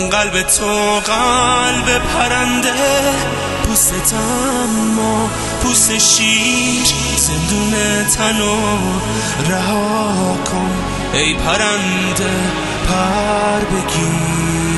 قلب تو قلب پرنده، پوست اما پوست شیر، زندون تنو رها کن ای پرنده پر بگیر.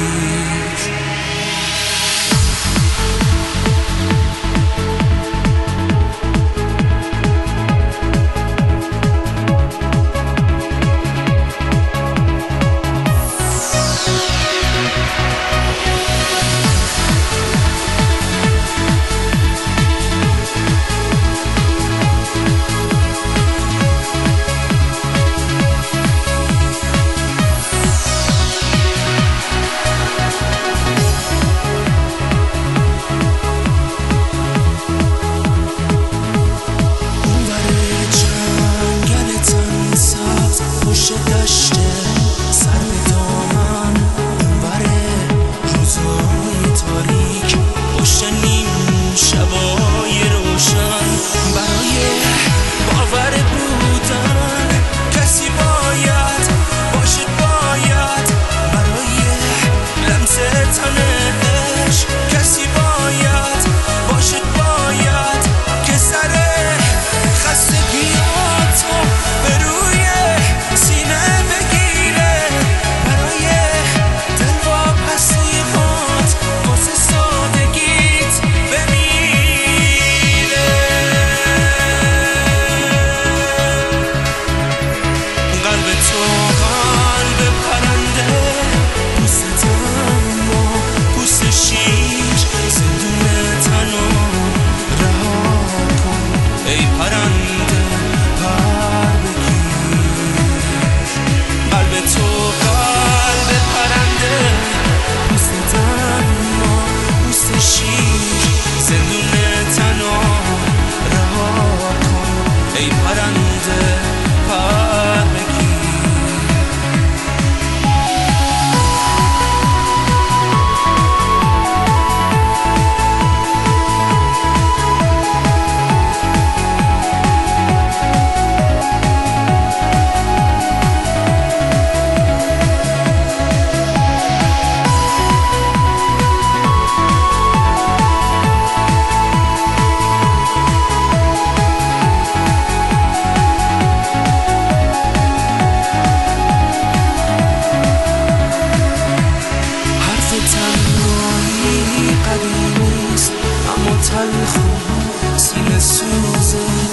سینه سوز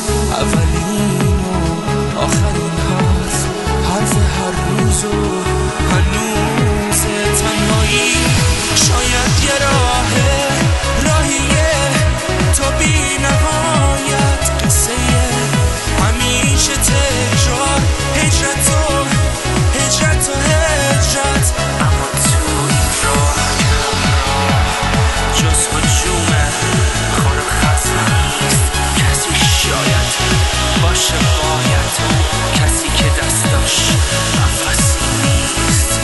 اولین و آخرین حرف هر روز و هنوز تنهایی شاید یه راهیه تو بی نهایت، قصه همیشه تکرار، هجرت و هجرت اما تو این راه جز هجومه خور خط نیست، کسی شاید باشه باید، کسی که دستاش نفسی نیست.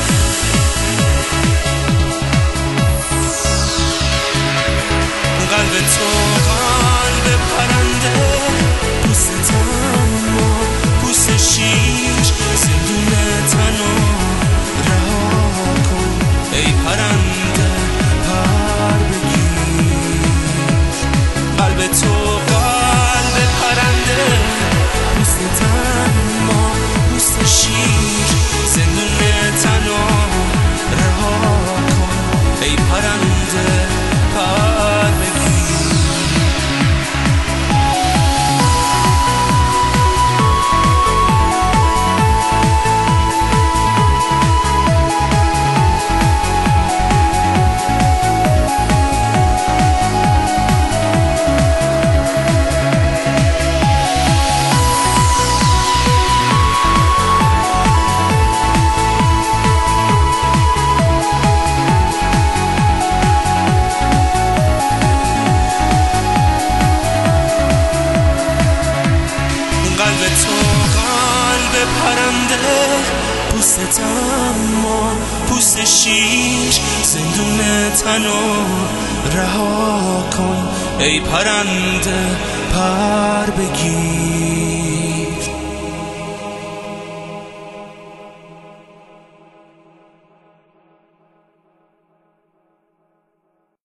قلب تو قلب پرنده، پوست اما پوست شیر، زندون تنو رها کن ای پرنده پر بگیر. قلب تو قلب پرنده، پوست اما پوست شیر، زندون تنو رها کن ای پرنده پر بگیر. قلب تو قلب پرنده، پوست اما پوست شیر، زندون تنو رها کن ای پرنده پر بگیر.